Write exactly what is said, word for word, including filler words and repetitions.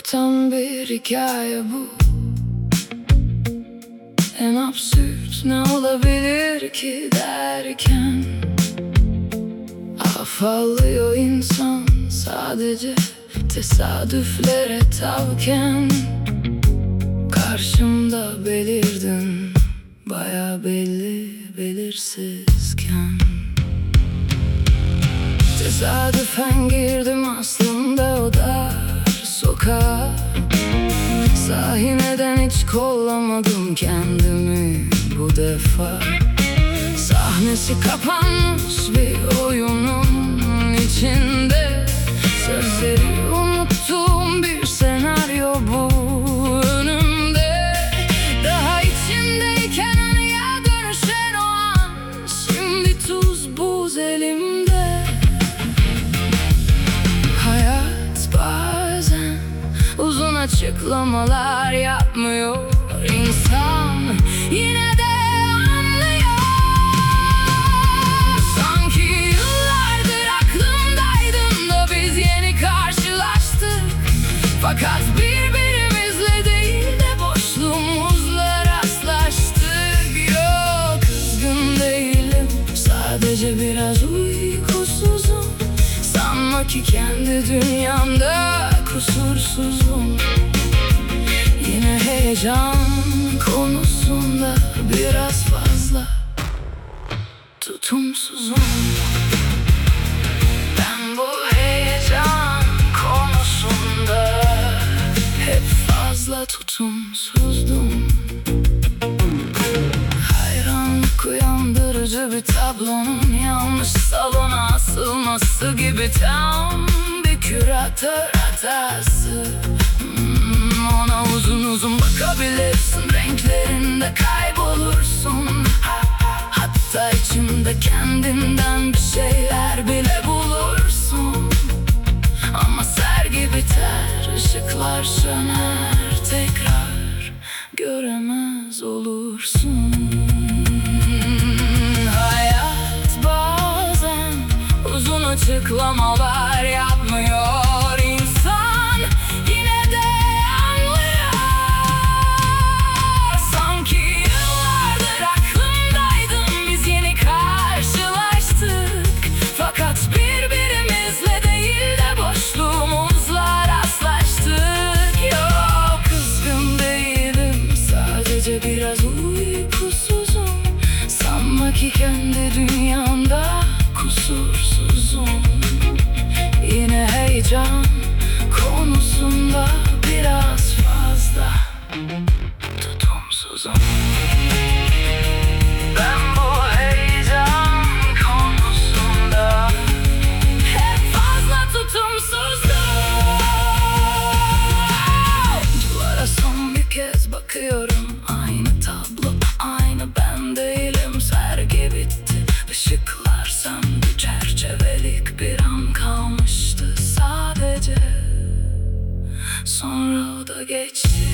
Yoktan bir hikaye bu. En absürt ne olabilir ki derken afallıyor insan sadece tesadüflere tavken. Karşımda belirdin baya belli belirsizken. Tesadüfen girdim aslında o dar sokağa. Sahi neden hiç kollamadım kendimi bu defa. Sahnesi kapanmış bir oyunun içinde, sözleri unuttuğum bir senaryo bu önümde. Daha içindeyken anıya dönüşen o an, şimdi tuz buz elimde. Hayat bazen uzun açıklamalar yapmıyor, insan yine de anlıyor. Sanki yıllardır aklımdaydın da biz yeni karşılaştık. Fakat birbirimizle değil de boşluğumuzla rastlaştık. Yok, kızgın değilim, sadece biraz uykusuzum. Sanma ki kendi dünyamda kusursuzum. Yine heyecan konusunda biraz fazla tutumsuzum. Ben bu heyecan konusunda hep fazla tutumsuzdum. Hayranlık uyandırıcı bir tablonun yanlış salona asılması gibi, tam bir küratör hatası. hmm, Ona uzun uzun bakabilirsin, renklerinde kaybolursun. Hatta içinde kendinden bir şeyler bile bulursun. Ama sergi biter, ışıklar söner, tekrar göremez olursun. Hayat bazen uzun açıklamalar yapmıyor, insan yine de anlıyor. Sanki yıllardır aklımdaydın, biz yeni karşılaştık. Fakat birbirimizle değil de boşluğumuzla rastlaştık. Yok, kızgın değilim, sadece biraz uykusuzum. Sanma ki kendi dünyamda kusursuzum. Yine heyecan konusunda biraz fazla tutumsuzum. Ben bu heyecan konusunda hep fazla tutumsuzdum. Duvara son bir kez bakıyorum, aynı tablo, aynı ben değilim. Sergi bitti, ışıklar söndü, çerçevelik bir an kalmıştı sadece. Sonra o da geçti.